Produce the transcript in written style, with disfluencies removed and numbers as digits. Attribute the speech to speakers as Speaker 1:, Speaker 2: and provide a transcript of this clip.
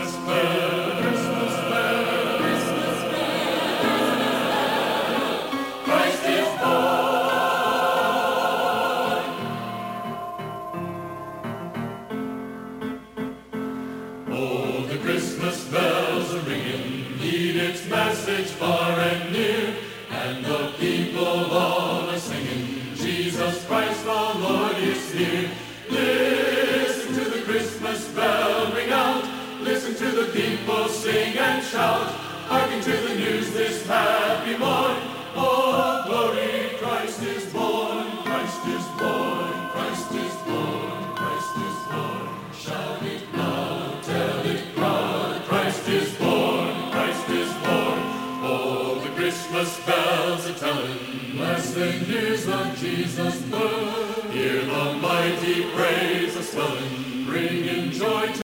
Speaker 1: Christmas bell, Christmas bell, Christmas bell, Christ is born. Oh, the Christmas bells are ringing, heed its message far and near, and the people all are singing, Jesus Christ the Lord is near. Listen to the Christmas bell ring out, listen to the people sing and shout, hearken to the news this happy morn. Oh, glory, Christ is born, Christ is born, Christ is born, Christ is born. Shout it loud, tell it proud, Christ is born, Christ is born. Oh, the Christmas bells are telling blessed news of Jesus' birth. Hear the mighty praise a swelling, bringing joy to